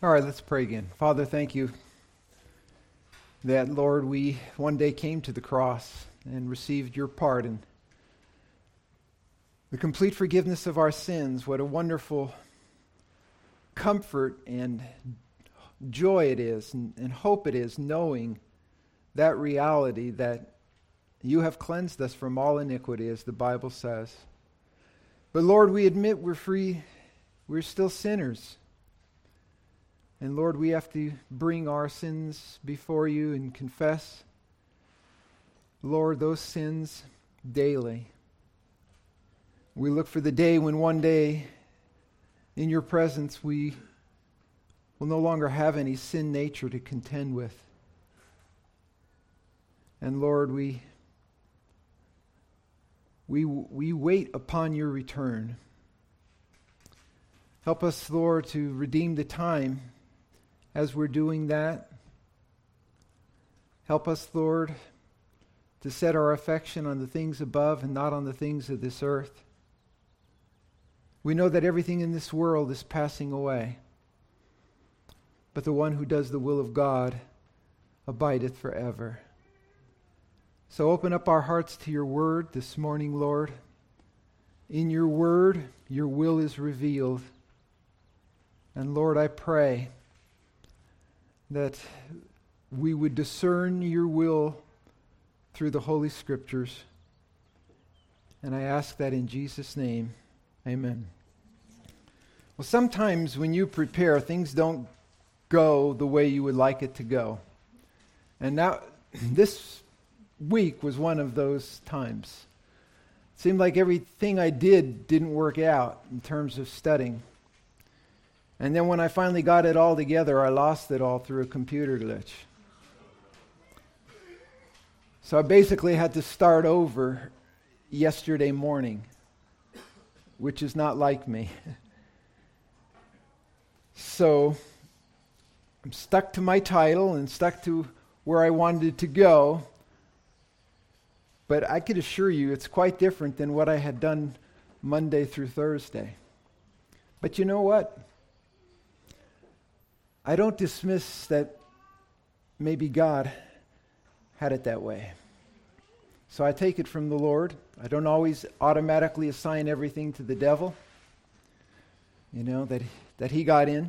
All right, let's pray again. Father, thank you that, Lord, we one day came to the cross and received your pardon. The complete forgiveness of our sins. What a wonderful comfort and joy it is and hope it is, knowing that reality that you have cleansed us from all iniquity, as the Bible says. But Lord, we admit we're free. We're still sinners. And Lord, we have to bring our sins before you and confess, Lord, those sins daily. We look for the day when one day in your presence we will no longer have any sin nature to contend with. And Lord, we wait upon your return. Help us, Lord, to redeem the time as we're doing that. Help us, Lord, to set our affection on the things above and not on the things of this earth. We know that everything in this world is passing away, but the one who does the will of God abideth forever. So open up our hearts to your word this morning, Lord. In your word, your will is revealed. And Lord, I pray that we would discern your will through the Holy Scriptures. And I ask that in Jesus' name. Amen. Well, sometimes when you prepare, things don't go the way you would like it to go. And now, this week was one of those times. It seemed like everything I didn't work out in terms of studying. And then when I finally got it all together, I lost it all through a computer glitch. So I basically had to start over yesterday morning, which is not like me. So I'm stuck to my title and stuck to where I wanted to go. But I could assure you it's quite different than what I had done Monday through Thursday. But you know what? I don't dismiss that maybe God had it that way. So I take it from the Lord. I don't always automatically assign everything to the devil, that he got in.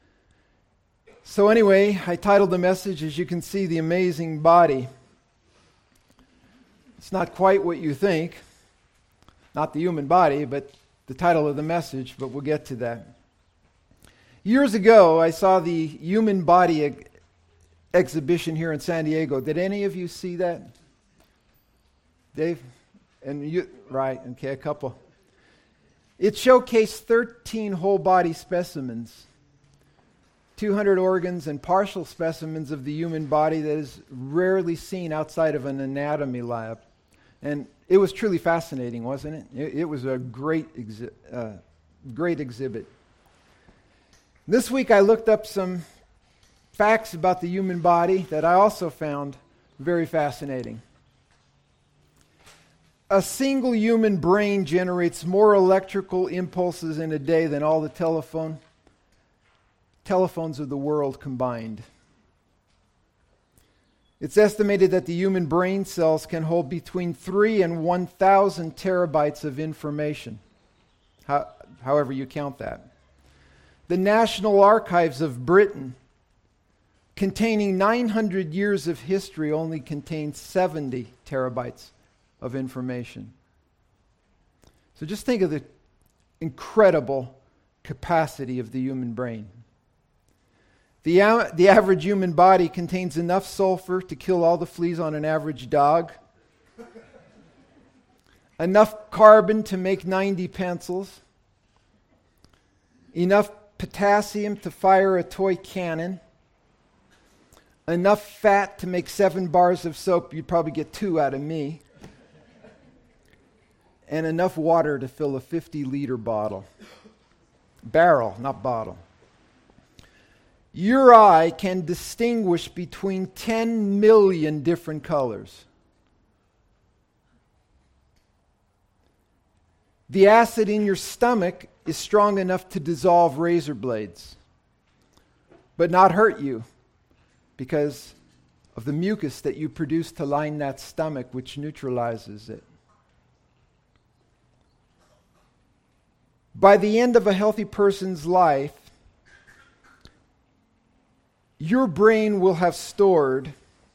So anyway, I titled the message, as you can see, The Amazing Body. It's not quite what you think, not the human body, but the title of the message, but we'll get to that. Years ago, I saw the human body exhibition here in San Diego. Did any of you see that? Dave? And you, right, okay, a couple. It showcased 13 whole body specimens, 200 organs and partial specimens of the human body that is rarely seen outside of an anatomy lab. And it was truly fascinating, wasn't it? It was a great exhibit. This week I looked up some facts about the human body that I also found very fascinating. A single human brain generates more electrical impulses in a day than all the telephones of the world combined. It's estimated that the human brain cells can hold between 3 and 1,000 terabytes of information, however you count that. The National Archives of Britain, containing 900 years of history, only contains 70 terabytes of information. So just think of the incredible capacity of the human brain. The average human body contains enough sulfur to kill all the fleas on an average dog, enough carbon to make 90 pencils, enough potassium to fire a toy cannon, enough fat to make 7 bars of soap, you'd probably get 2 out of me, and enough water to fill a 50-liter bottle. Barrel, not bottle. Your eye can distinguish between 10 million different colors. The acid in your stomach is strong enough to dissolve razor blades. but not hurt you because of the mucus that you produce to line that stomach, which neutralizes it. By the end of a healthy person's life, your brain will have stored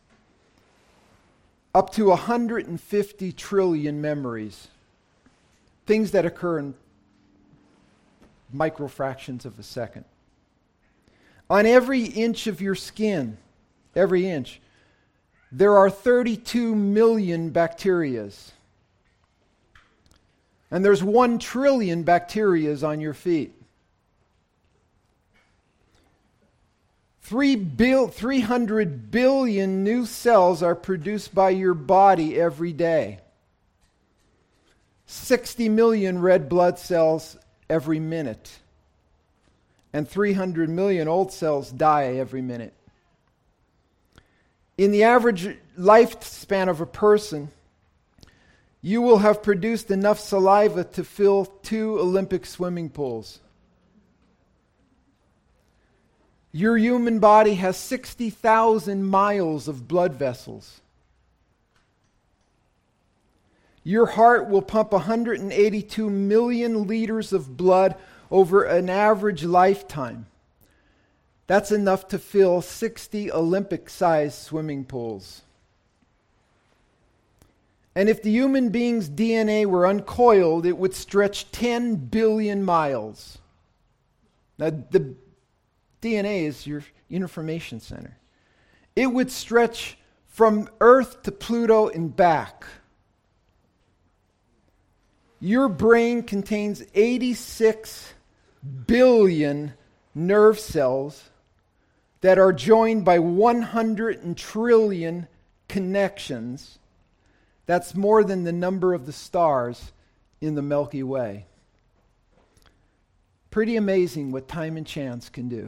up to 150 trillion memories, things that occur in microfractions of a second. On every inch of your skin, every inch, there are 32 million bacterias. And there's 1 trillion bacterias on your feet. 300 billion new cells are produced by your body every day. 60 million red blood cells every minute. And 300 million old cells die every minute. In the average lifespan of a person, you will have produced enough saliva to fill 2 Olympic swimming pools. Your human body has 60,000 miles of blood vessels. Your heart will pump 182 million liters of blood over an average lifetime. That's enough to fill 60 Olympic-sized swimming pools. And if the human being's DNA were uncoiled, it would stretch 10 billion miles. Now, the DNA is your information center. It would stretch from Earth to Pluto and back. Your brain contains 86 billion nerve cells that are joined by 100 trillion connections. That's more than the number of the stars in the Milky Way. Pretty amazing what time and chance can do.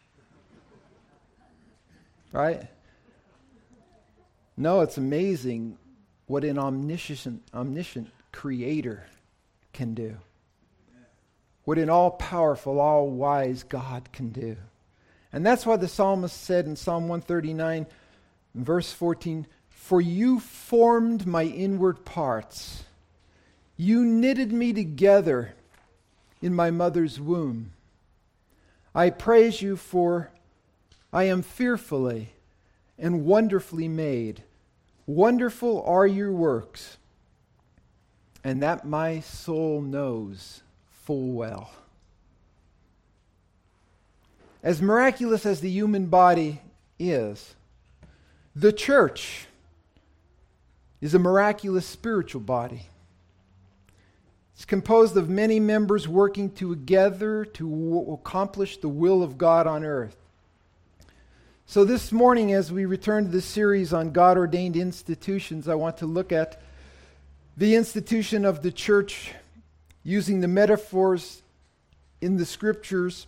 Right? No, it's amazing what an omniscient creator can do. What an all-powerful, all-wise God can do. And that's why the psalmist said in Psalm 139, verse 14, "For you formed my inward parts. You knitted me together in my mother's womb. I praise you, for I am fearfully and wonderfully made. Wonderful are your works, and that my soul knows full well." As miraculous as the human body is, the church is a miraculous spiritual body. It's composed of many members working together to accomplish the will of God on earth. So this morning, as we return to this series on God-ordained institutions, I want to look at the institution of the church using the metaphors in the scriptures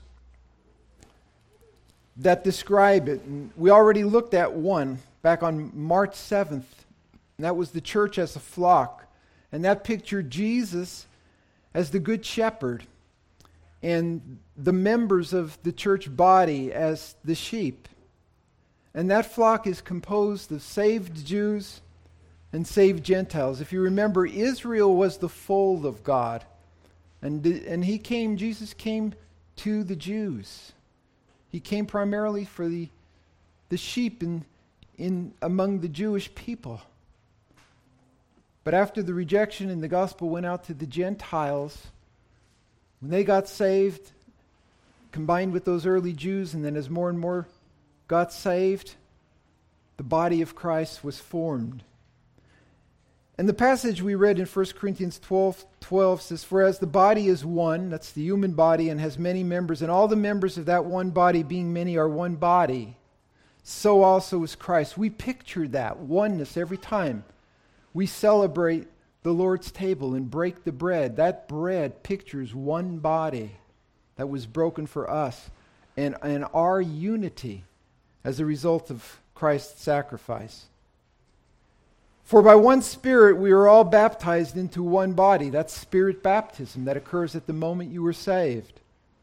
that describe it. And we already looked at one back on March 7th, and that was the church as a flock. And that pictured Jesus as the good shepherd and the members of the church body as the sheep. And that flock is composed of saved Jews and saved Gentiles. If you remember, Israel was the fold of God. And Jesus came to the Jews. He came primarily for the sheep in among the Jewish people. But after the rejection and the gospel went out to the Gentiles, when they got saved, combined with those early Jews, and then as more and more got saved, the body of Christ was formed. And the passage we read in 1 Corinthians 12 says, "For as the body is one," that's the human body, "and has many members, and all the members of that one body, being many, are one body, so also is Christ." We picture that oneness every time we celebrate the Lord's table and break the bread. That bread pictures one body that was broken for us and our unity as a result of Christ's sacrifice. "For by one Spirit we are all baptized into one body." That's Spirit baptism that occurs at the moment you were saved.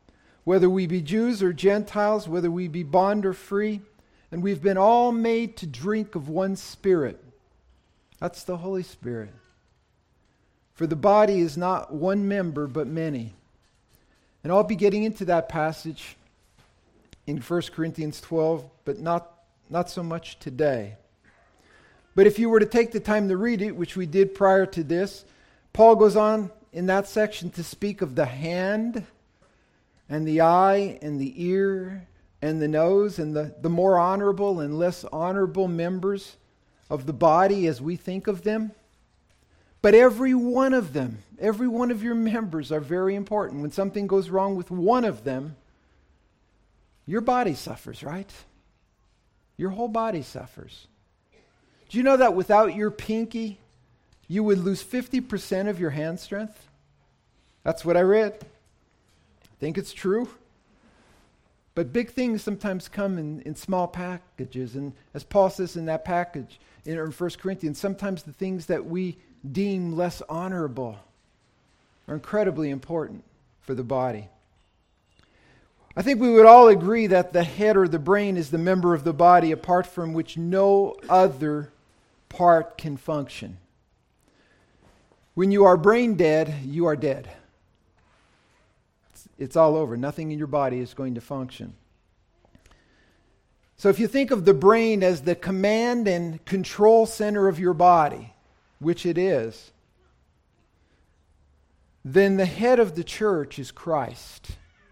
whether we be Jews or Gentiles, whether we be bond or free, and we've been all made to drink of one Spirit. That's the Holy Spirit. For the body is not one member, but many. And I'll be getting into that passage in 1 Corinthians 12, but not so much today. But if you were to take the time to read it, which we did prior to this, Paul goes on in that section to speak of the hand and the eye and the ear and the nose and the more honorable and less honorable members of the body as we think of them. But every one of them, every one of your members are very important. When something goes wrong with one of them, your body suffers, right? Your whole body suffers. Do you know that without your pinky, you would lose 50% of your hand strength? That's what I read. I think it's true. But big things sometimes come in small packages. And as Paul says in that package in 1 Corinthians, sometimes the things that we deem less honorable are incredibly important for the body. I think we would all agree that the head or the brain is the member of the body apart from which no other part can function. When you are brain dead, you are dead. It's all over. Nothing in your body is going to function. So if you think of the brain as the command and control center of your body, which it is, then the head of the church is Christ.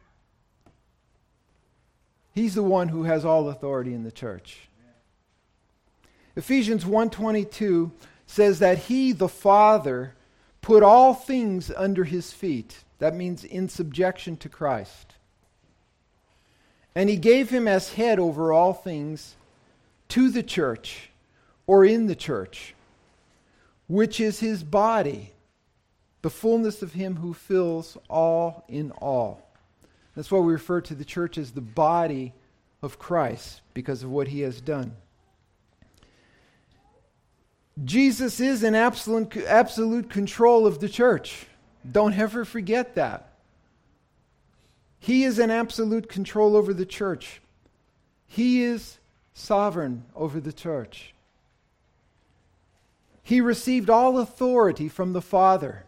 He's the one who has all authority in the church. Ephesians 1:22 says that He, the Father, put all things under His feet. That means in subjection to Christ. And He gave Him as head over all things to the church, or in the church, which is His body, the fullness of Him who fills all in all. That's why we refer to the church as the body of Christ, because of what He has done. Jesus is in absolute control of the church. Don't ever forget that. He is in absolute control over the church. He is sovereign over the church. He received all authority from the Father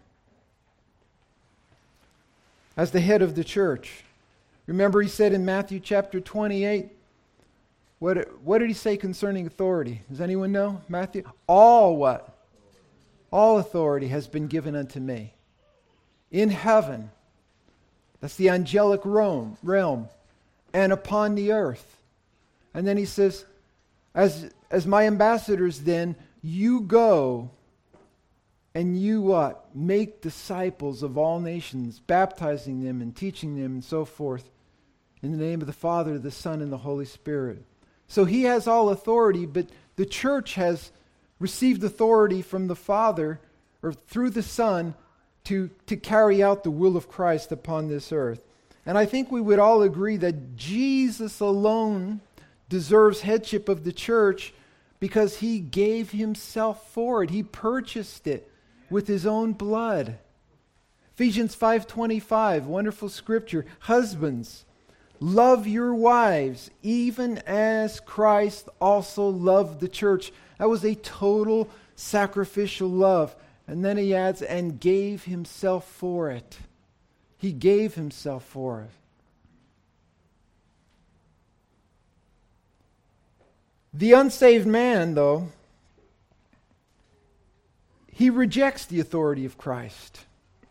as the head of the church. Remember, He said in Matthew chapter 28, what did He say concerning authority? Does anyone know? Matthew? All what? All authority has been given unto me. In heaven, that's the angelic realm, and upon the earth. And then He says, as my ambassadors then, you go and you what? Make disciples of all nations, baptizing them and teaching them and so forth, in the name of the Father, the Son, and the Holy Spirit. So He has all authority, but the church has received authority from the Father, or through the Son, to carry out the will of Christ upon this earth. And I think we would all agree that Jesus alone deserves headship of the church because He gave Himself for it. He purchased it with His own blood. Ephesians 5:25, wonderful scripture. Husbands, love your wives, even as Christ also loved the church. That was a total sacrificial love. And then he adds, and gave Himself for it. He gave Himself for it. The unsaved man, though, he rejects the authority of Christ.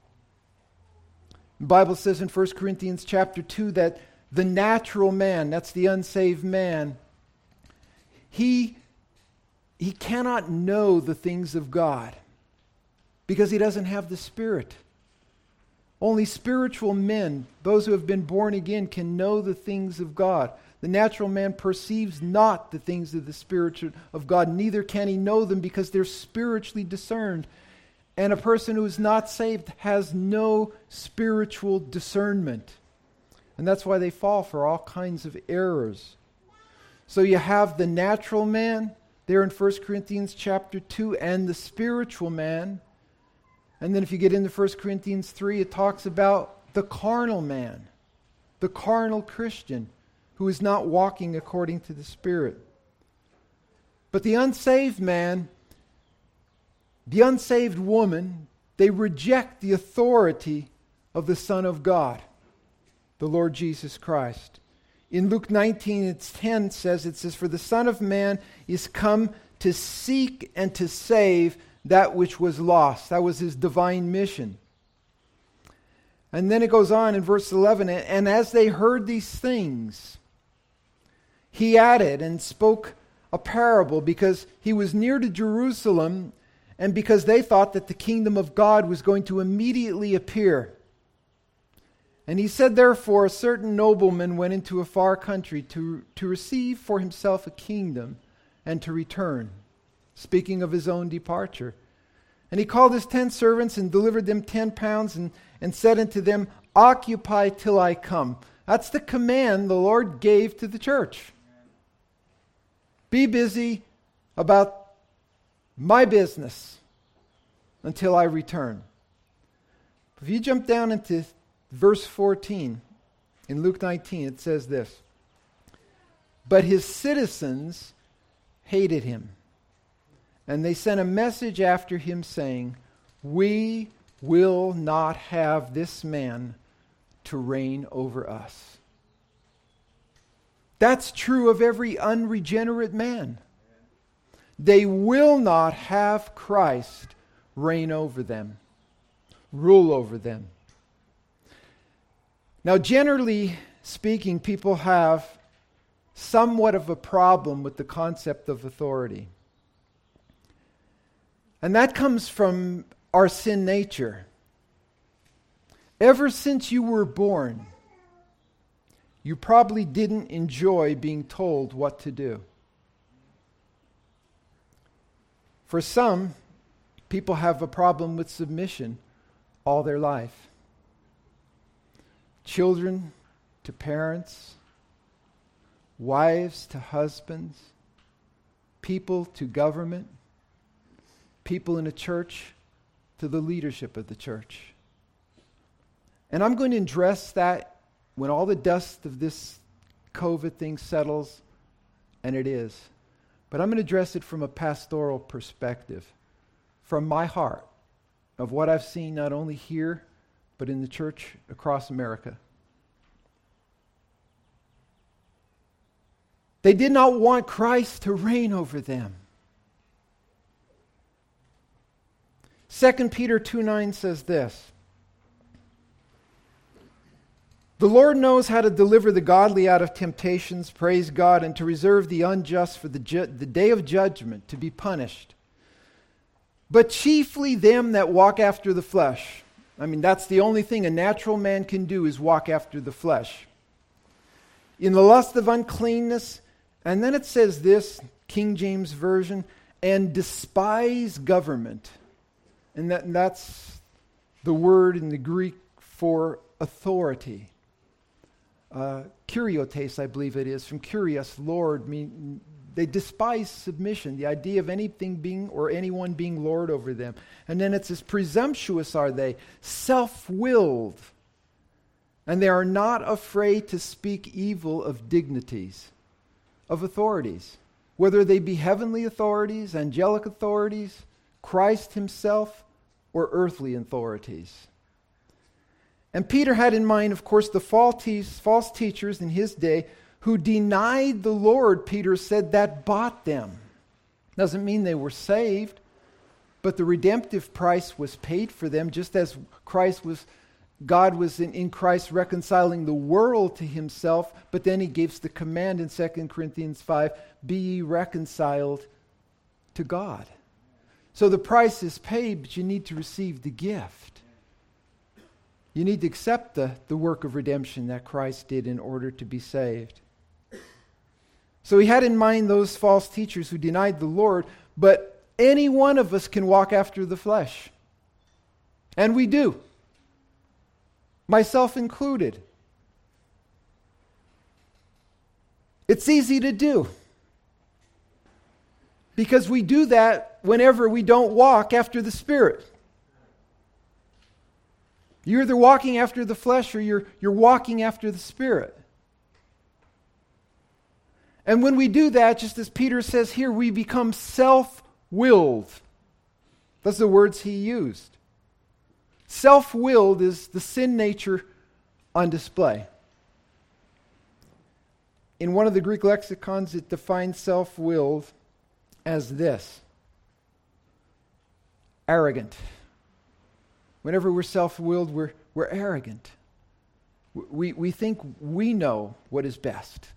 The Bible says in 1 Corinthians chapter 2 that the natural man, that's the unsaved man, he cannot know the things of God because he doesn't have the Spirit. Only spiritual men, those who have been born again, can know the things of God. The natural man perceives not the things of the Spirit of God, neither can he know them because they're spiritually discerned. And a person who is not saved has no spiritual discernment. And that's why they fall for all kinds of errors. So you have the natural man there in 1 Corinthians chapter 2 and the spiritual man. And then if you get into 1 Corinthians 3, it talks about the carnal man. the carnal Christian who is not walking according to the Spirit. But the unsaved man, the unsaved woman, they reject the authority of the Son of God, the Lord Jesus Christ. In Luke 19:10 it says, "For the Son of Man is come to seek and to save that which was lost." That was his divine mission. And then it goes on in verse 11, "And as they heard these things, he added and spoke a parable, because he was near to Jerusalem, and because they thought that the kingdom of God was going to immediately appear. And he said, therefore, a certain nobleman went into a far country to receive for himself a kingdom and to return," speaking of his own departure. "And he called his 10 servants and delivered them 10 pounds and said unto them, Occupy till I come." That's the command the Lord gave to the church. Be busy about my business until I return. If you jump down into verse 14 in Luke 19, it says this, "But his citizens hated him, and they sent a message after him saying, We will not have this man to reign over us." That's true of every unregenerate man. They will not have Christ reign over them, rule over them. Now, generally speaking, people have somewhat of a problem with the concept of authority. And that comes from our sin nature. Ever since you were born, you probably didn't enjoy being told what to do. For some, people have a problem with submission all their life. Children to parents, wives to husbands, people to government, people in a church to the leadership of the church. And I'm going to address that when all the dust of this COVID thing settles, and it is. But I'm going to address it from a pastoral perspective, from my heart, of what I've seen not only here, but in the church across America. They did not want Christ to reign over them. 2 Peter 2:9 says this, "The Lord knows how to deliver the godly out of temptations, praise God, and to reserve the unjust for the day of judgment to be punished. But chiefly them that walk after the flesh." I mean, that's the only thing a natural man can do, is walk after the flesh. "In the lust of uncleanness," and then it says this, King James Version, "and despise government." And that's the word in the Greek for authority. Kuriotes, I believe it is, from kurios, Lord. They despise submission, the idea of anything being or anyone being Lord over them. And then it says, "Presumptuous are they, self-willed, and they are not afraid to speak evil of dignities," of authorities, whether they be heavenly authorities, angelic authorities, Christ himself, or earthly authorities. And Peter had in mind, of course, the false teachers in his day who denied the Lord, Peter said, that bought them. Doesn't mean they were saved, but the redemptive price was paid for them, just as God was in Christ reconciling the world to himself, but then he gives the command in 2 Corinthians 5, "Be ye reconciled to God." So the price is paid, but you need to receive the gift. You need to accept the work of redemption that Christ did in order to be saved. So he had in mind those false teachers who denied the Lord, but any one of us can walk after the flesh. And we do. Myself included. It's easy to do, because we do that whenever we don't walk after the Spirit. You're either walking after the flesh or you're walking after the Spirit. And when we do that, just as Peter says here, we become self-willed. That's the words he used. Self-willed is the sin nature on display. In one of the Greek lexicons, it defines self-willed as this: arrogant. Whenever we're self-willed, we're arrogant. We think we know what is best.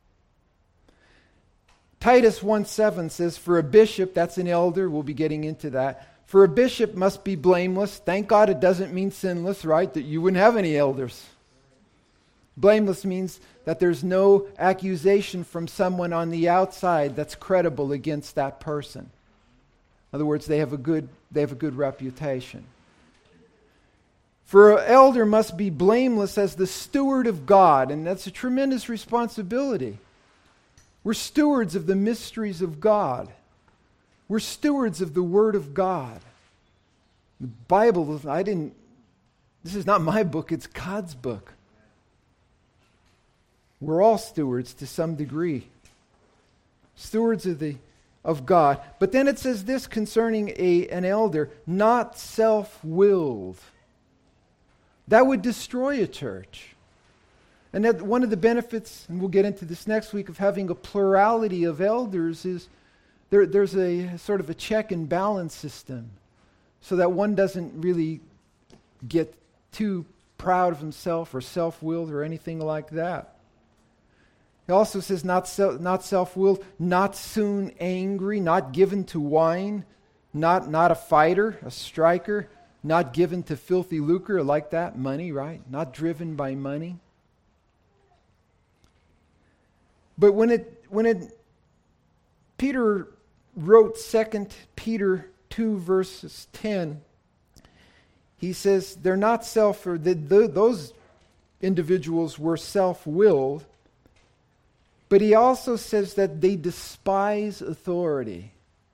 Titus 1:7 says, for a bishop, that's an elder, we'll be getting into that, for a bishop must be blameless. Thank God it doesn't mean sinless, right? That you wouldn't have any elders. Blameless means that there's no accusation from someone on the outside that's credible against that person. In other words, they have a good reputation. For an elder must be blameless as the steward of God, and that's a tremendous responsibility. We're stewards of the mysteries of God. We're stewards of the Word of God. The Bible, this is not my book, it's God's book. We're all stewards to some degree. Stewards of God. But then it says this concerning an elder, not self-willed. That would destroy a church. And that one of the benefits, and we'll get into this next week, of having a plurality of elders is there's a sort of a check and balance system so that one doesn't really get too proud of himself or self-willed or anything like that. It also says not self-willed, not soon angry, not given to wine, not a fighter, a striker, not given to filthy lucre, like that, money, right? Not driven by money. But when Peter wrote 2 Peter 2 verses 10, he says they're not those individuals were self-willed, but he also says that they despise authority.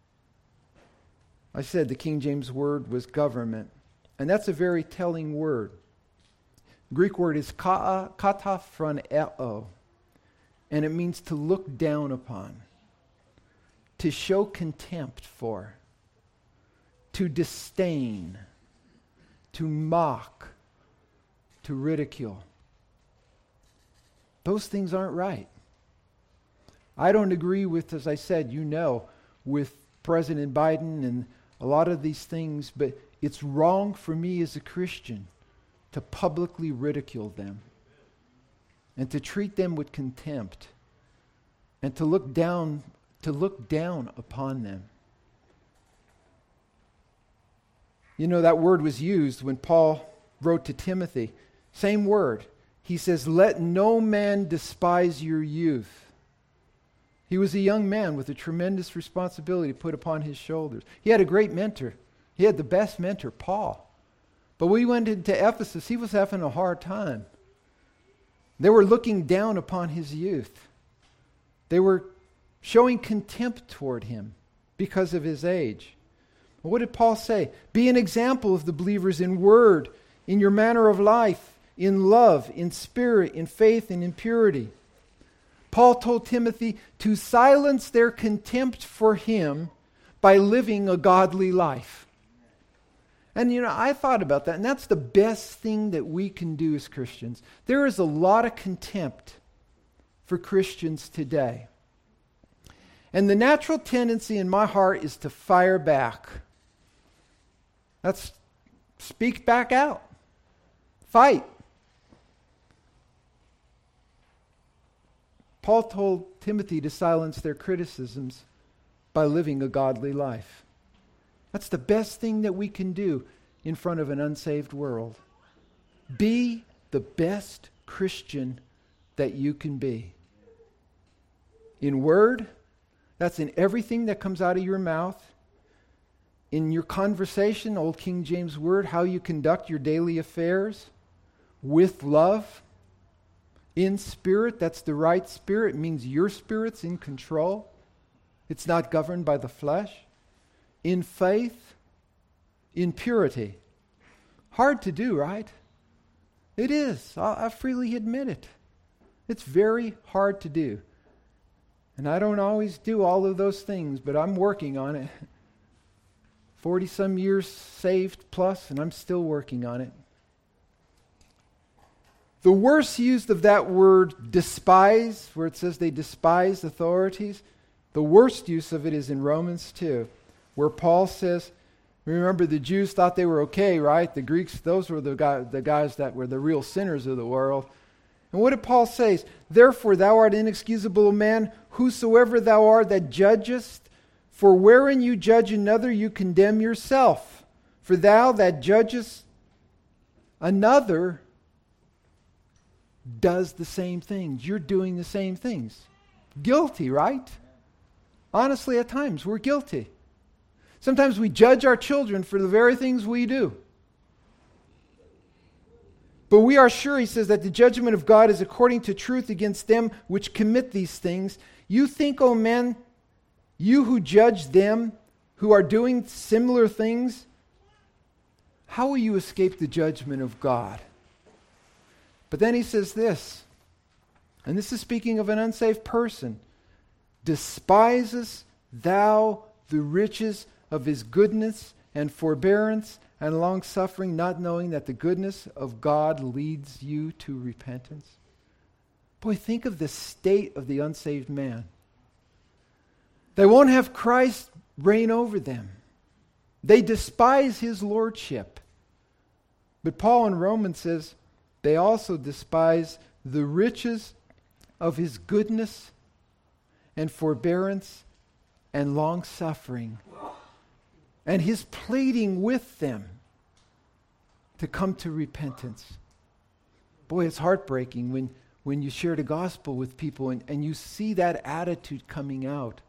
I said the King James word was government, and that's a very telling word. The Greek word is kataphroneo. And it means to look down upon, to show contempt for, to disdain, to mock, to ridicule. Those things aren't right. I don't agree with, as I said, with President Biden and a lot of these things, but it's wrong for me as a Christian to publicly ridicule them. And to treat them with contempt, and to look down upon them. That word was used when Paul wrote to Timothy. Same word. He says, let no man despise your youth. He was a young man with a tremendous responsibility put upon his shoulders. He had a great mentor. He had the best mentor, Paul. But when he went into Ephesus, he was having a hard time. They were looking down upon his youth. They were showing contempt toward him because of his age. Well, what did Paul say? Be an example of the believers in word, in your manner of life, in love, in spirit, in faith, and in purity. Paul told Timothy to silence their contempt for him by living a godly life. And I thought about that, and that's the best thing that we can do as Christians. There is a lot of contempt for Christians today. And the natural tendency in my heart is to fire back. That's speak back out. Fight. Paul told Timothy to silence their criticisms by living a godly life. That's the best thing that we can do in front of an unsaved world. Be the best Christian that you can be. In word, that's in everything that comes out of your mouth. In your conversation, Old King James word, how you conduct your daily affairs. With love. In spirit, that's the right spirit. It means your spirit's in control. It's not governed by the flesh. In faith, in purity. Hard to do, right? It is. I freely admit it. It's very hard to do. And I don't always do all of those things, but I'm working on it. 40-some years saved plus, and I'm still working on it. The worst used of that word despise, where it says they despise authorities, the worst use of it is in Romans 2, where Paul says, remember the Jews thought they were okay, right? The Greeks, those were the guys that were the real sinners of the world. And what did Paul say? Therefore thou art inexcusable man, whosoever thou art that judgest, for wherein you judge another you condemn yourself. For thou that judgest another does the same things. You're doing the same things. Guilty, right? Honestly, at times we're guilty. Sometimes we judge our children for the very things we do. But we are sure, he says, that the judgment of God is according to truth against them which commit these things. You think, O men, you who judge them who are doing similar things, how will you escape the judgment of God? But then he says this, and this is speaking of an unsaved person. Despisest thou the riches of his goodness and forbearance and long-suffering, not knowing that the goodness of God leads you to repentance? Boy, think of the state of the unsaved man. They won't have Christ reign over them. They despise his lordship. But Paul in Romans says they also despise the riches of his goodness and forbearance and long-suffering, and his pleading with them to come to repentance. Boy, it's heartbreaking when you share the gospel with people and you see that attitude coming out.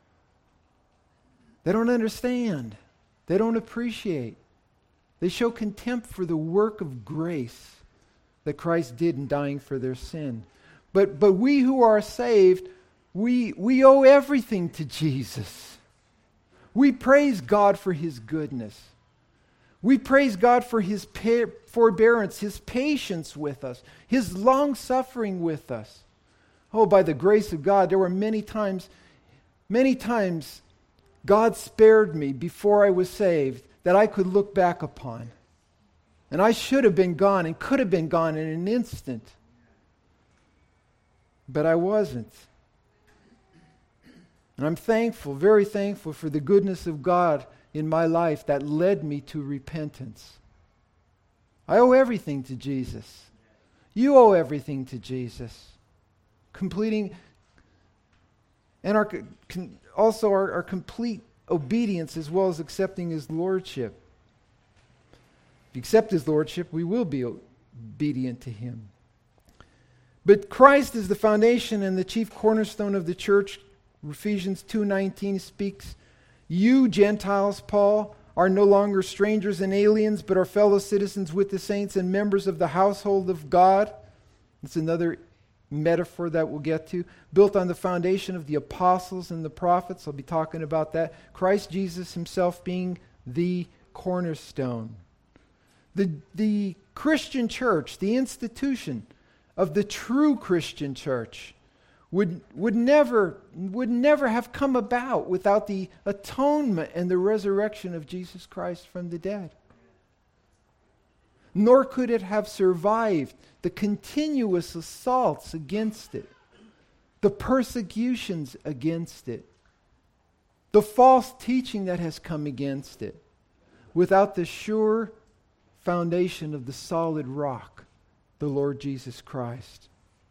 They don't understand. They don't appreciate. They show contempt for the work of grace that Christ did in dying for their sin. But we who are saved, we owe everything to Jesus. We praise God for his goodness. We praise God for his forbearance, his patience with us, his long suffering with us. Oh, by the grace of God, there were many times God spared me before I was saved that I could look back upon. And I should have been gone and could have been gone in an instant. But I wasn't. And I'm thankful, very thankful for the goodness of God in my life that led me to repentance. I owe everything to Jesus. You owe everything to Jesus. Completing and also our complete obedience as well as accepting his lordship. If you accept his lordship, we will be obedient to him. But Christ is the foundation and the chief cornerstone of the church. Ephesians 2:19 speaks, you Gentiles, Paul, are no longer strangers and aliens, but are fellow citizens with the saints and members of the household of God. It's another metaphor that we'll get to. Built on the foundation of the apostles and the prophets. I'll be talking about that. Christ Jesus himself being the cornerstone. The Christian church, the institution of the true Christian church, would never have come about without the atonement and the resurrection of Jesus Christ from the dead. Nor could it have survived the continuous assaults against it, the persecutions against it, the false teaching that has come against it, without the sure foundation of the solid rock, the Lord Jesus Christ.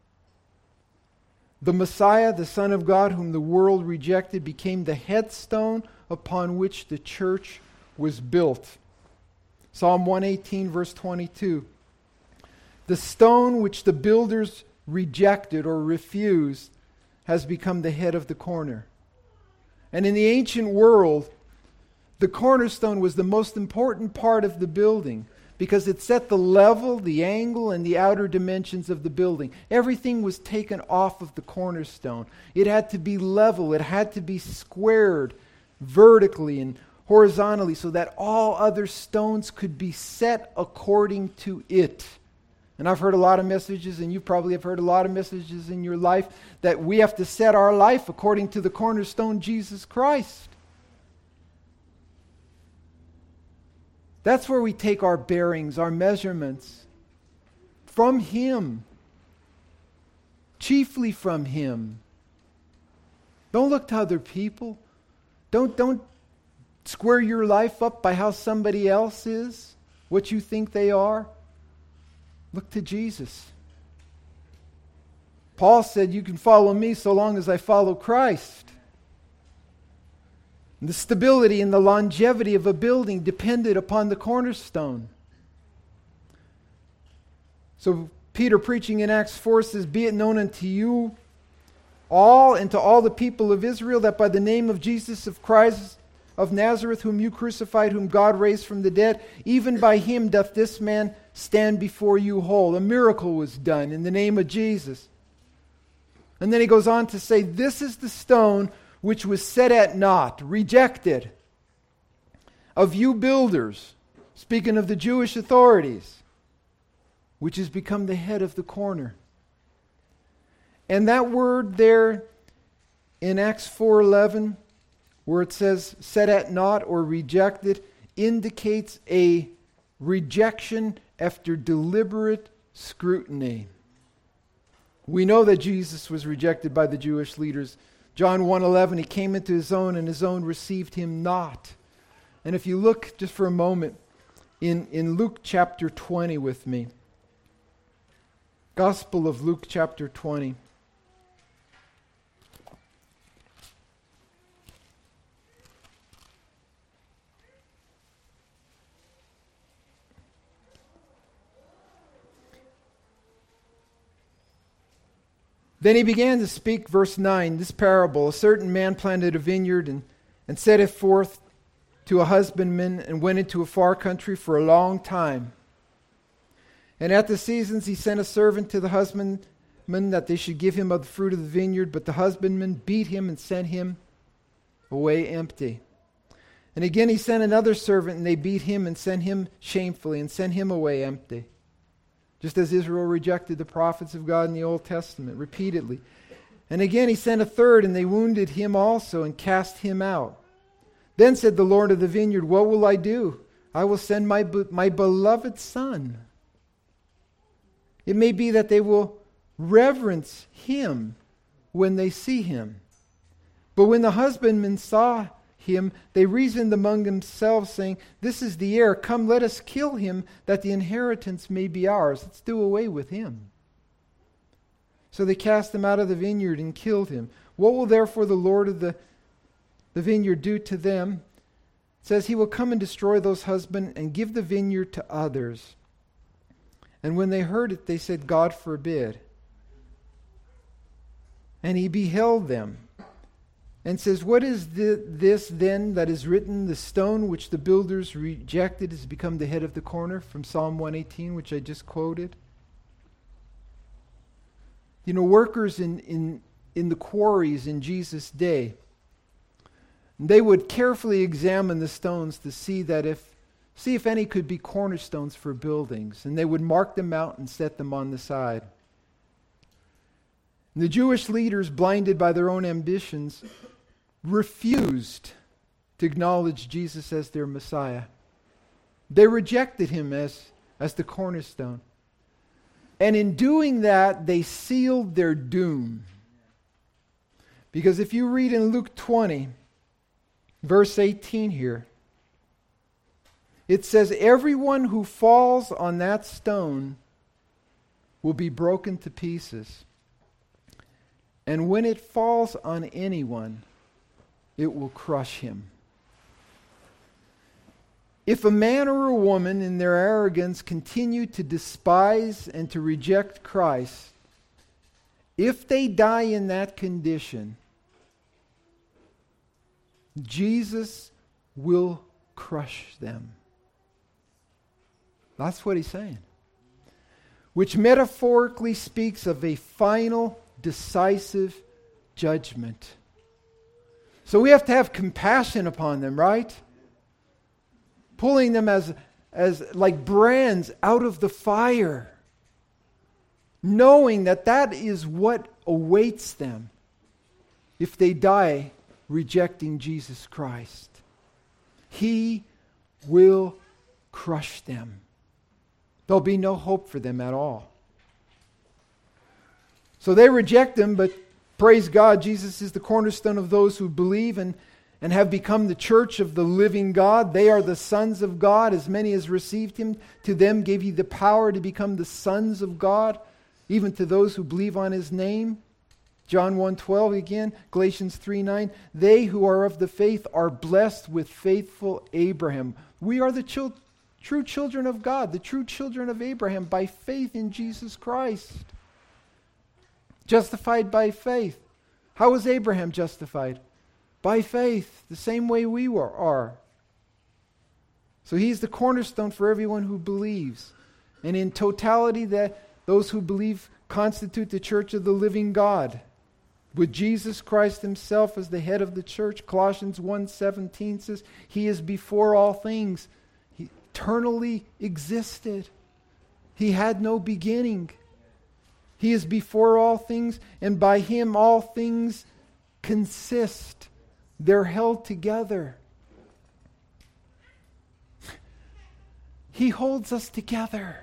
The Messiah, the Son of God, whom the world rejected, became the headstone upon which the church was built. Psalm 118, verse 22. The stone which the builders rejected or refused has become the head of the corner. And in the ancient world, the cornerstone was the most important part of the building, because it set the level, the angle, and the outer dimensions of the building. Everything was taken off of the cornerstone. It had to be level. It had to be squared vertically and horizontally so that all other stones could be set according to it. And I've heard a lot of messages, and you probably have heard a lot of messages in your life, that we have to set our life according to the cornerstone, Jesus Christ. That's where we take our bearings, our measurements, from Him. Chiefly from Him. Don't look to other people. Don't square your life up by how somebody else is, what you think they are. Look to Jesus. Paul said, you can follow me so long as I follow Christ. And the stability and the longevity of a building depended upon the cornerstone. So Peter, preaching in Acts 4, says, be it known unto you all and to all the people of Israel that by the name of Jesus of Christ of Nazareth, whom you crucified, whom God raised from the dead, even by Him doth this man stand before you whole. A miracle was done in the name of Jesus. And then he goes on to say, this is the stone which was set at naught, rejected, of you builders, speaking of the Jewish authorities, which has become the head of the corner. And that word there in Acts 4:11, where it says set at naught or rejected, indicates a rejection after deliberate scrutiny. We know that Jesus was rejected by the Jewish leaders. John 1:11, He came into His own, and His own received Him not. And if you look just for a moment in Luke chapter 20 with me, Gospel of Luke chapter 20. Then He began to speak, verse 9, this parable. A certain man planted a vineyard and set it forth to a husbandman and went into a far country for a long time. And at the seasons he sent a servant to the husbandman that they should give him of the fruit of the vineyard. But the husbandman beat him and sent him away empty. And again he sent another servant, and they beat him and sent him shamefully and sent him away empty. Just as Israel rejected the prophets of God in the Old Testament repeatedly. And again he sent a third, and they wounded him also and cast him out. Then said the Lord of the vineyard, what will I do? I will send my beloved son. It may be that they will reverence him when they see him. But when the husbandmen saw him, they reasoned among themselves, saying, this is the heir. Come, let us kill him, that the inheritance may be ours. Let's do away with him. So they cast him out of the vineyard and killed him. What will therefore the Lord of the vineyard do to them? It says, He will come and destroy those husbands and give the vineyard to others. And when they heard it, they said, God forbid. And He beheld them and says, what is this then that is written? The stone which the builders rejected has become the head of the corner, from Psalm 118, which I just quoted. You know, workers in the quarries in Jesus' day, they would carefully examine the stones to see if any could be cornerstones for buildings. And they would mark them out and set them on the side. And the Jewish leaders, blinded by their own ambitions, refused to acknowledge Jesus as their Messiah. They rejected Him as the cornerstone. And in doing that, they sealed their doom. Because if you read in Luke 20, verse 18 here, it says, everyone who falls on that stone will be broken to pieces. And when it falls on anyone, it will crush him. If a man or a woman in their arrogance continue to despise and to reject Christ, if they die in that condition, Jesus will crush them. That's what He's saying. Which metaphorically speaks of a final, decisive judgment. So we have to have compassion upon them, right? Pulling them as like brands out of the fire. knowing that that is what awaits them if they die rejecting Jesus Christ. He will crush them. There'll be no hope for them at all. So they reject him, but praise God, Jesus is the cornerstone of those who believe and have become the church of the living God. They are the sons of God. As many as received him, to them gave he the power to become the sons of God, even to those who believe on his name. John 1:12 again, Galatians 3:9. They who are of the faith are blessed with faithful Abraham. We are the true children of God, the true children of Abraham by faith in Jesus Christ. Justified by faith. How was Abraham justified? By faith, the same way we are. So he's the cornerstone for everyone who believes. And in totality, that those who believe constitute the church of the living God, with Jesus Christ himself as the head of the church. Colossians 1:17 says, he is before all things. He eternally existed. He had no beginning. He is before all things, and by him all things consist. They're held together. He holds us together.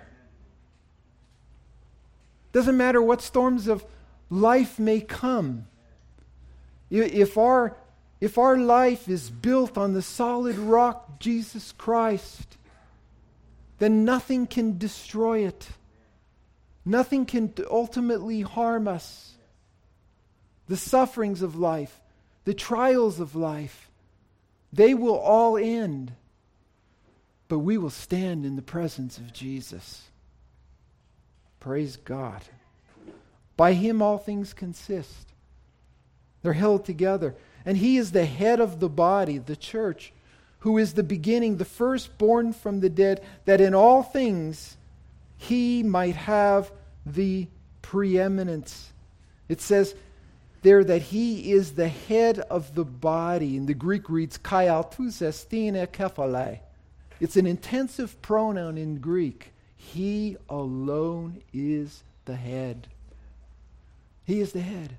Doesn't matter what storms of life may come. If our life is built on the solid rock, Jesus Christ, then nothing can destroy it. Nothing can ultimately harm us. The sufferings of life, the trials of life, they will all end. But we will stand in the presence of Jesus. Praise God. By him all things consist. They're held together. And he is the head of the body, the church, who is the beginning, the firstborn from the dead, that in all things he might have the preeminence. It says there that he is the head of the body. In the Greek reads kai altus estine kephale. It's an intensive pronoun in Greek. He alone is the head. He is the head.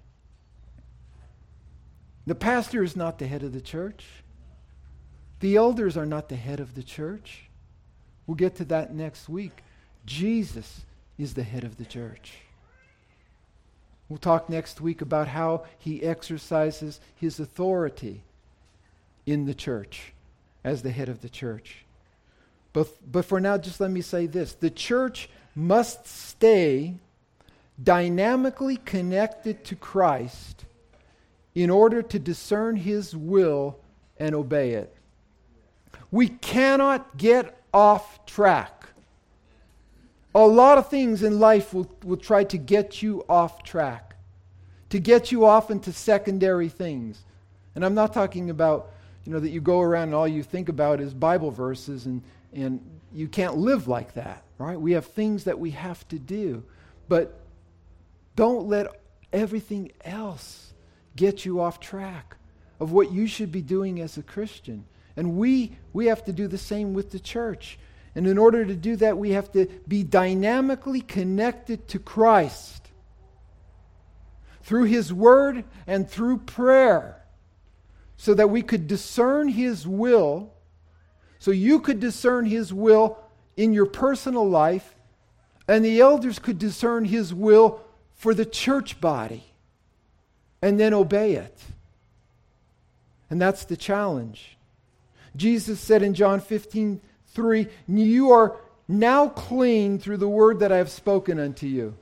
The pastor is not the head of the church. The elders are not the head of the church. We'll get to that next week. Jesus is the head of the church. We'll talk next week about how he exercises his authority in the church as the head of the church. But for now, just let me say this. The church must stay dynamically connected to Christ in order to discern his will and obey it. We cannot get off track. A lot of things in life will try to get you off track, to get you off into secondary things. And I'm not talking about, that you go around and all you think about is Bible verses and you can't live like that, right? We have things that we have to do. But don't let everything else get you off track of what you should be doing as a Christian. And we have to do the same with the church. And in order to do that, we have to be dynamically connected to Christ through his word and through prayer, so that we could discern his will. So you could discern his will in your personal life, and the elders could discern his will for the church body, and then obey it. And that's the challenge. Jesus said in John 15:3, you are now clean through the word that I have spoken unto you.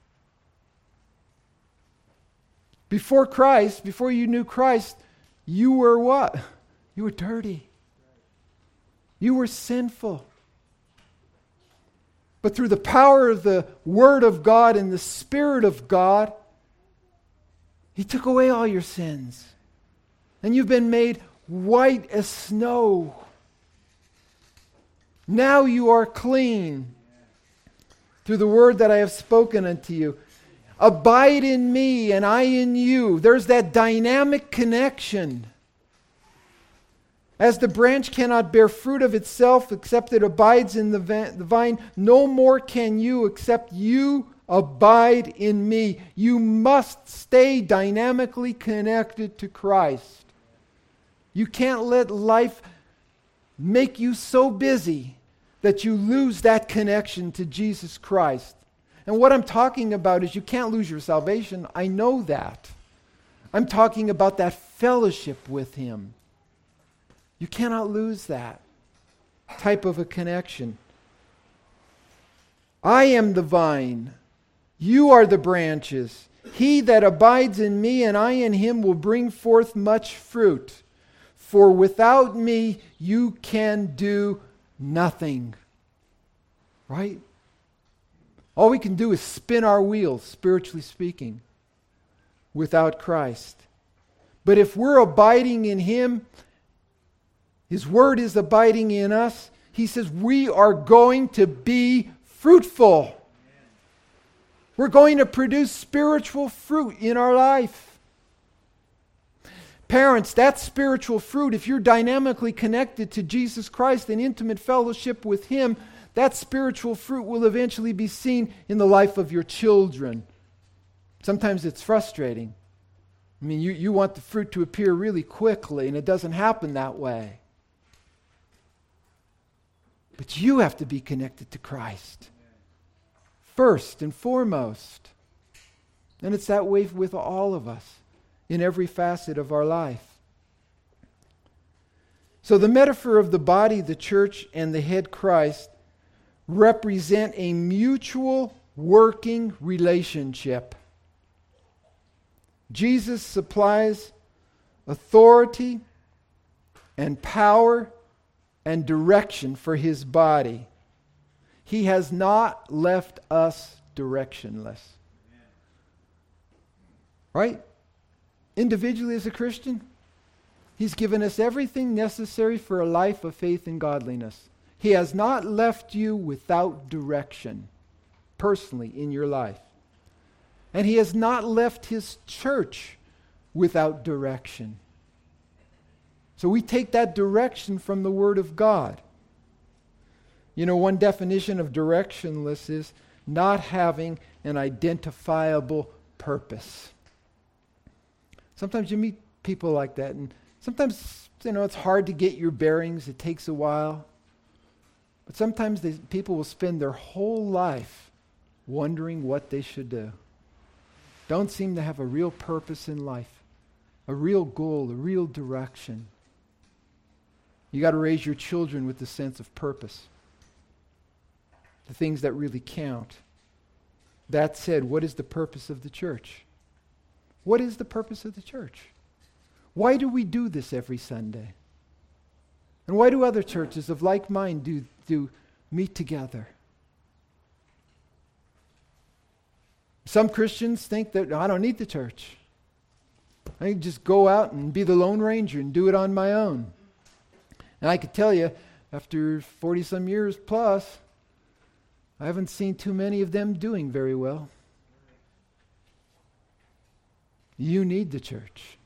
Before Christ, before you knew Christ, you were what? You were dirty. You were sinful. But through the power of the Word of God and the Spirit of God, he took away all your sins. And you've been made white as snow. Now you are clean through the word that I have spoken unto you. Abide in me and I in you. There's that dynamic connection. As the branch cannot bear fruit of itself except it abides in the vine, no more can you except you abide in me. You must stay dynamically connected to Christ. You can't let life make you so busy that you lose that connection to Jesus Christ. And what I'm talking about is you can't lose your salvation. I know that. I'm talking about that fellowship with Him. You cannot lose that type of a connection. I am the vine. You are the branches. He that abides in me and I in him will bring forth much fruit. For without me you can do nothing. Right? All we can do is spin our wheels, spiritually speaking, without Christ. But if we're abiding in Him, His Word is abiding in us, He says we are going to be fruitful. We're going to produce spiritual fruit in our life. Parents, that spiritual fruit, if you're dynamically connected to Jesus Christ in intimate fellowship with Him, that spiritual fruit will eventually be seen in the life of your children. Sometimes it's frustrating. I mean, you want the fruit to appear really quickly, and it doesn't happen that way. But you have to be connected to Christ first and foremost. And it's that way with all of us in every facet of our life. So the metaphor of the body, the church, and the head Christ represent a mutual working relationship. Jesus supplies authority and power and direction for His body. He has not left us directionless. Right? Individually as a Christian, He's given us everything necessary for a life of faith and godliness. He has not left you without direction, personally, in your life. And He has not left His church without direction. So we take that direction from the Word of God. You know, one definition of directionless is not having an identifiable purpose. Sometimes you meet people like that, and sometimes, it's hard to get your bearings. It takes a while. But sometimes people will spend their whole life wondering what they should do. Don't seem to have a real purpose in life, a real goal, a real direction. You got to raise your children with the sense of purpose, the things that really count. That said, what is the purpose of the church? What is the purpose of the church? Why do we do this every Sunday? And why do other churches of like mind do meet together? Some Christians think that I don't need the church. I can just go out and be the Lone Ranger and do it on my own. And I could tell you, after 40-some years plus, I haven't seen too many of them doing very well. You need the church.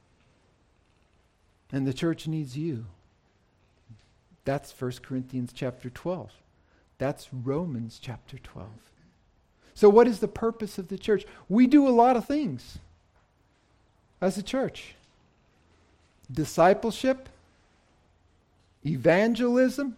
And the church needs you. That's 1 Corinthians chapter 12. That's Romans chapter 12. So what is the purpose of the church? We do a lot of things as a church. Discipleship, evangelism,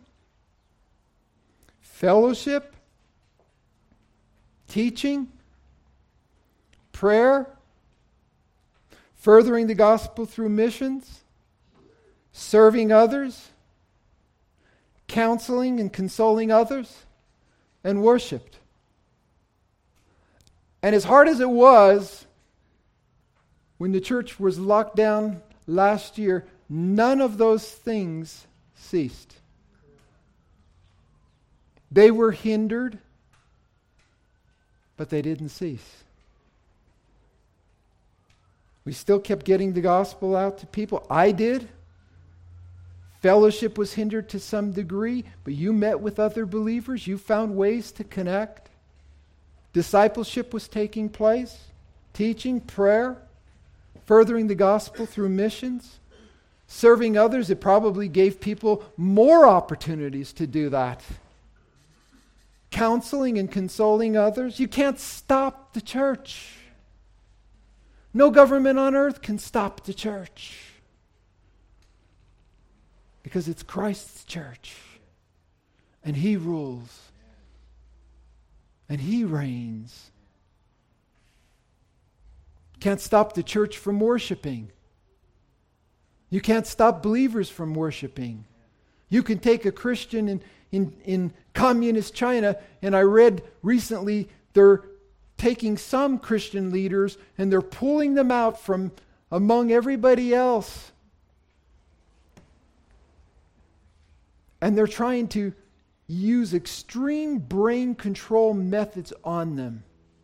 fellowship, teaching, prayer, furthering the gospel through missions, serving others, counseling and consoling others, and worshiped. And as hard as it was, when the church was locked down last year, none of those things ceased. They were hindered, but they didn't cease. We still kept getting the gospel out to people. I did. Fellowship was hindered to some degree, but you met with other believers. You found ways to connect. Discipleship was taking place. Teaching, prayer, furthering the gospel through missions. Serving others, it probably gave people more opportunities to do that. counseling and consoling others. You can't stop the church. No government on earth can stop the church. Because it's Christ's church. And He rules. And He reigns. Can't stop the church from worshiping. You can't stop believers from worshiping. You can take a Christian in communist China, and I read recently they're taking some Christian leaders and they're pulling them out from among everybody else. And they're trying to use extreme brain control methods on them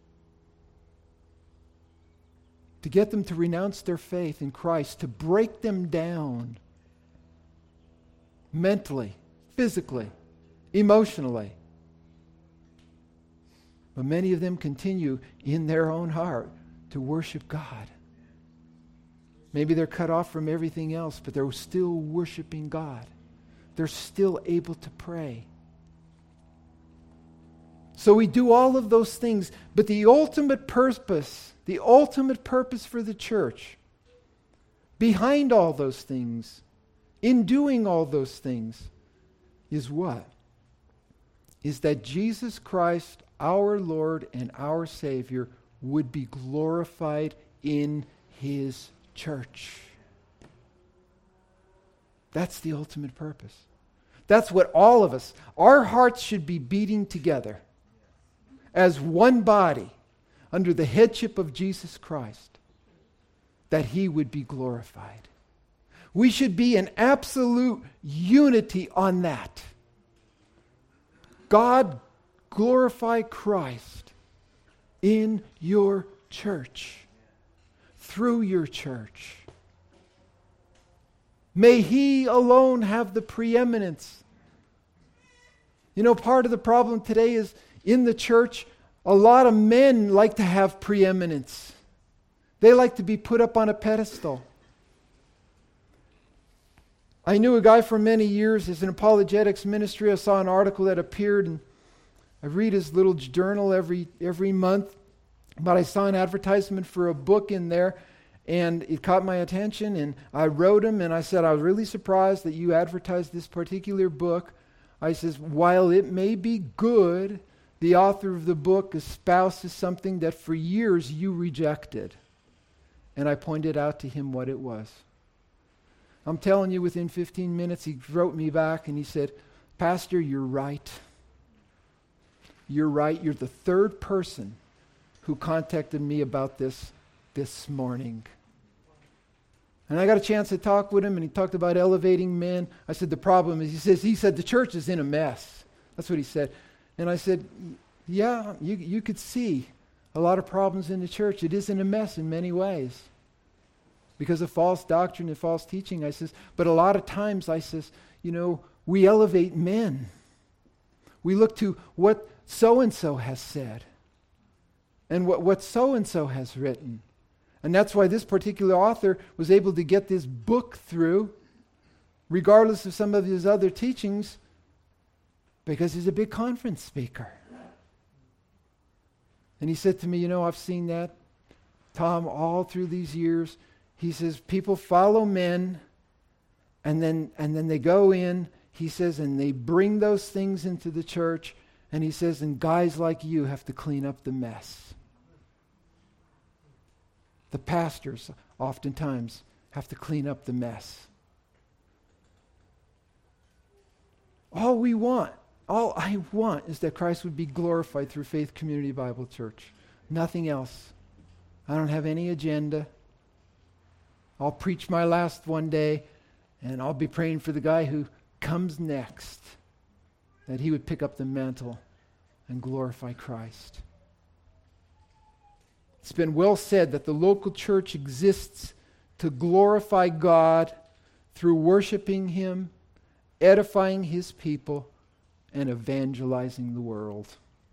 to get them to renounce their faith in Christ, to break them down mentally, physically, emotionally. But many of them continue in their own heart to worship God. Maybe they're cut off from everything else, but they're still worshiping God. They're still able to pray. So we do all of those things, but the ultimate purpose for the church, behind all those things, in doing all those things, is what? Is that Jesus Christ, our Lord and our Savior, would be glorified in His church. That's the ultimate purpose. That's what all of us, our hearts should be beating together as one body under the headship of Jesus Christ, that He would be glorified. We should be in absolute unity on that. God, glorify Christ in your church, through your church. May He alone have the preeminence. You know, part of the problem today is in the church, a lot of men like to have preeminence. They like to be put up on a pedestal. I knew a guy for many years as an apologetics ministry. I saw an article that appeared, and I read his little journal every month. But I saw an advertisement for a book in there, and it caught my attention, and I wrote him, and I said, I was really surprised that you advertised this particular book. I says, while it may be good, the author of the book espouses something that for years you rejected. And I pointed out to him what it was. I'm telling you, within 15 minutes, he wrote me back and he said, Pastor, you're right. You're right. You're the third person who contacted me about this morning. And I got a chance to talk with him, and he talked about elevating men. I said, the problem is, he said, the church is in a mess. That's what he said. And I said, yeah, you could see a lot of problems in the church. It is in a mess in many ways because of false doctrine and false teaching. I says, but a lot of times, I says, we elevate men. We look to what so-and-so has said and what so-and-so has written. And that's why this particular author was able to get this book through, regardless of some of his other teachings, because he's a big conference speaker. And he said to me, I've seen that, Tom, all through these years. He says, people follow men, and then they go in, he says, and they bring those things into the church, and he says, and guys like you have to clean up the mess. The pastors oftentimes have to clean up the mess. All I want is that Christ would be glorified through Faith Community Bible Church. Nothing else. I don't have any agenda. I'll preach my last one day, and I'll be praying for the guy who comes next, that he would pick up the mantle and glorify Christ. It's been well said that the local church exists to glorify God through worshiping Him, edifying His people, and evangelizing the world.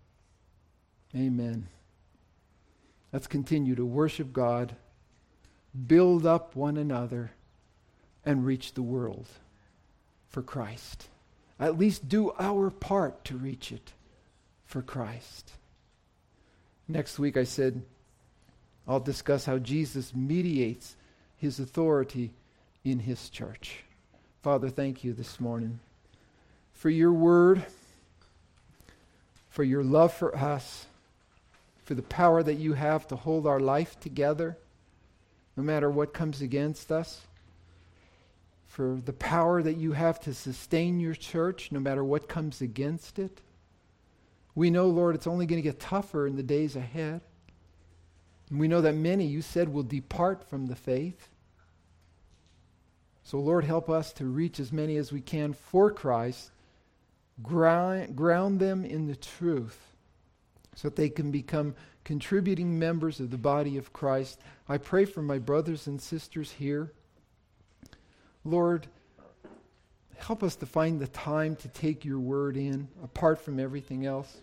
Amen. Let's continue to worship God, build up one another, and reach the world for Christ. At least do our part to reach it for Christ. Next week I said I'll discuss how Jesus mediates his authority in his church. Father, thank you this morning for your word, for your love for us, for the power that you have to hold our life together no matter what comes against us, for the power that you have to sustain your church no matter what comes against it. We know, Lord, it's only going to get tougher in the days ahead. And we know that many, you said, will depart from the faith. So, Lord, help us to reach as many as we can for Christ, ground them in the truth so that they can become contributing members of the body of Christ. I pray for my brothers and sisters here. Lord, help us to find the time to take your word in, apart from everything else.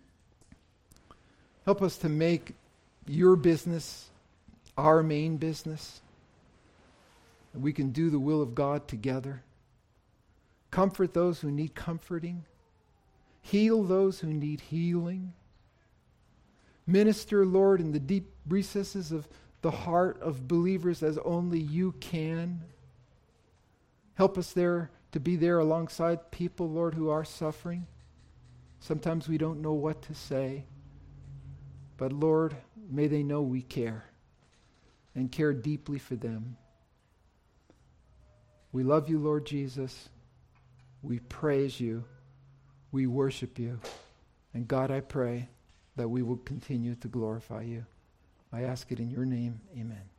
Help us to make your business our main business. And we can do the will of God together. Comfort those who need comforting. Heal those who need healing. Minister, Lord, in the deep recesses of the heart of believers as only you can. Help us there to be there alongside people, Lord, who are suffering. Sometimes we don't know what to say. But Lord, may they know we care and care deeply for them. We love you, Lord Jesus. We praise you. We worship you. And God, I pray that we will continue to glorify you. I ask it in your name. Amen.